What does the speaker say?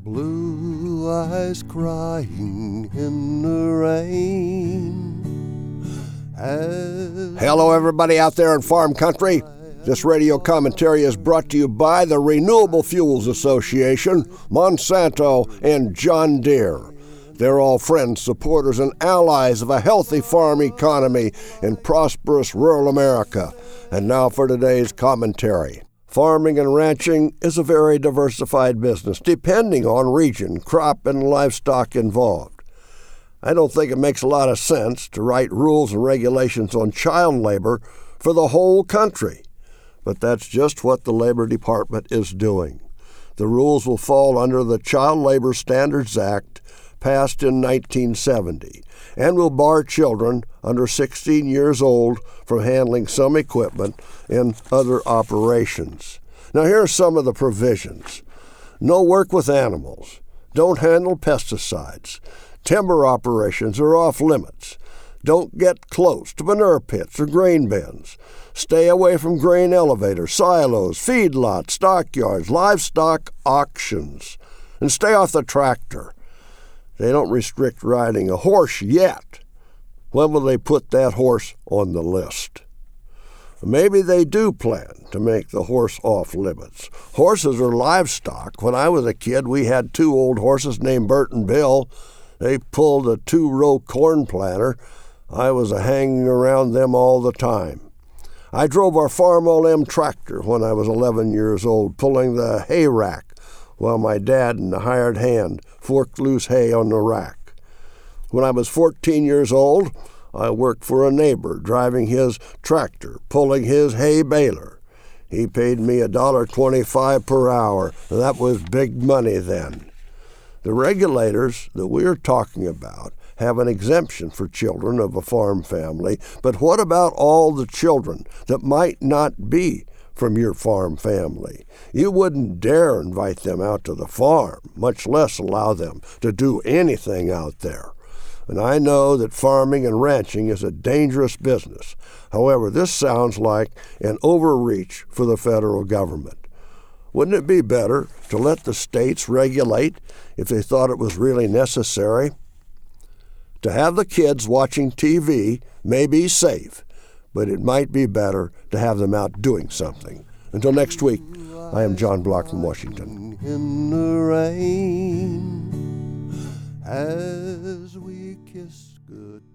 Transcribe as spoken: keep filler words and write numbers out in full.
Blue eyes crying in the rain. As Hello, everybody out there in farm country. This radio commentary is brought to you by the Renewable Fuels Association, Monsanto, and John Deere. They're all friends, supporters, and allies of a healthy farm economy in prosperous rural America. And now for today's commentary. Farming and ranching is a very diversified business, depending on region, crop, and livestock involved. I don't think it makes a lot of sense to write rules and regulations on child labor for the whole country, but that's just what the Labor Department is doing. The rules will fall under the Child Labor Standards Act, passed in nineteen seventy, and will bar children under sixteen years old from handling some equipment in other operations. Now, here are some of the provisions. No work with animals. Don't handle pesticides. Timber operations are off limits. Don't get close to manure pits or grain bins. Stay away from grain elevators, silos, feedlots, stockyards, livestock auctions. And stay off the tractor. They don't restrict riding a horse yet. When will they put that horse on the list? Maybe they do plan to make the horse off limits. Horses are livestock. When I was a kid, we had two old horses named Bert and Bill. They pulled a two-row corn planter. I was hanging around them all the time. I drove our Farm O M tractor when I was eleven years old, pulling the hay rack, while my dad and the hired hand forked loose hay on the rack. When I was fourteen years old, I worked for a neighbor, driving his tractor, pulling his hay baler. He paid me one dollar and twenty-five cents per hour, and that was big money then. The regulators that we're talking about have an exemption for children of a farm family, but what about all the children that might not be from your farm family? You wouldn't dare invite them out to the farm, much less allow them to do anything out there. And I know that farming and ranching is a dangerous business. However, this sounds like an overreach for the federal government. Wouldn't it be better to let the states regulate if they thought it was really necessary? To have the kids watching T V may be safe, but it might be better to have them out doing something. Until next week, I am John Block from Washington. In the rain, as we kiss good